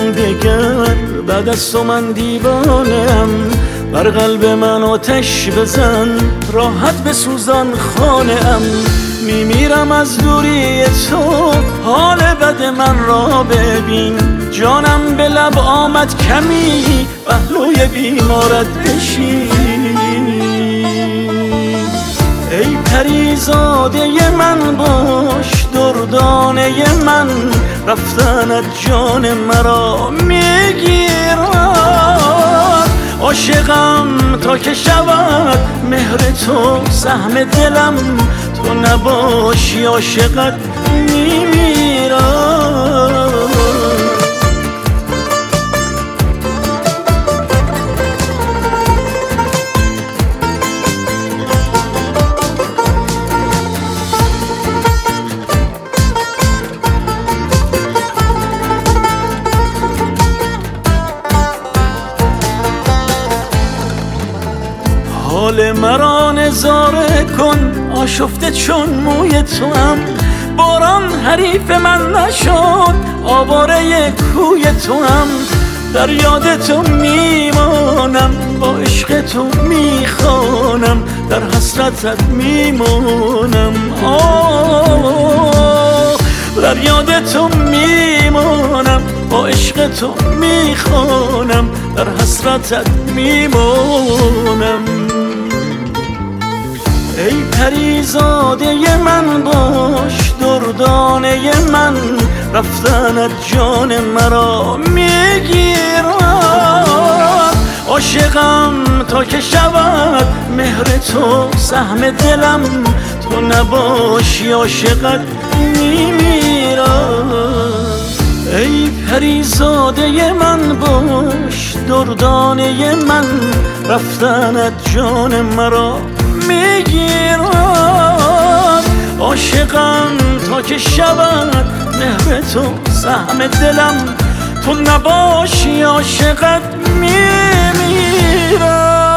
دگر بعد از تو من دیوانم. بر قلب من آتش بزن، راحت بسوزان خانه‌ام. میمیرم از دوری تو، حال بد من را ببین. جانم به لب آمد کمی، پهلوی بیمارت بشین. ای پریزاده من باش دردانه من، رفتنت جان مرا میگیرد. عاشقم تا که شود مهر تو سهم دلم، تو نباشی عاشقت میمیرم. حال مرا نظاره کن، آشفته چون موی توام. باران حریف من نشد، آواره کوی توام. در یاد تو میمانم، با عشق تو میخوانم، در حسرتت میمانم. در یاد تو میمانم، با عشق تو میخوانم، در حسرتت میمانم. ای پریزاده من باش دردانه من، رفتنت جان مرا میگیرد. عاشقم تا که شود مهر تو سهم دلم، تو نباشی عاشقت میمیرم. ای پریزاده من باش دردانه من، رفتنت جان مرا میگیرد. عاشقم تا که شود مهر تو سهم دلم، تو نباشی عاشقت میمیرم.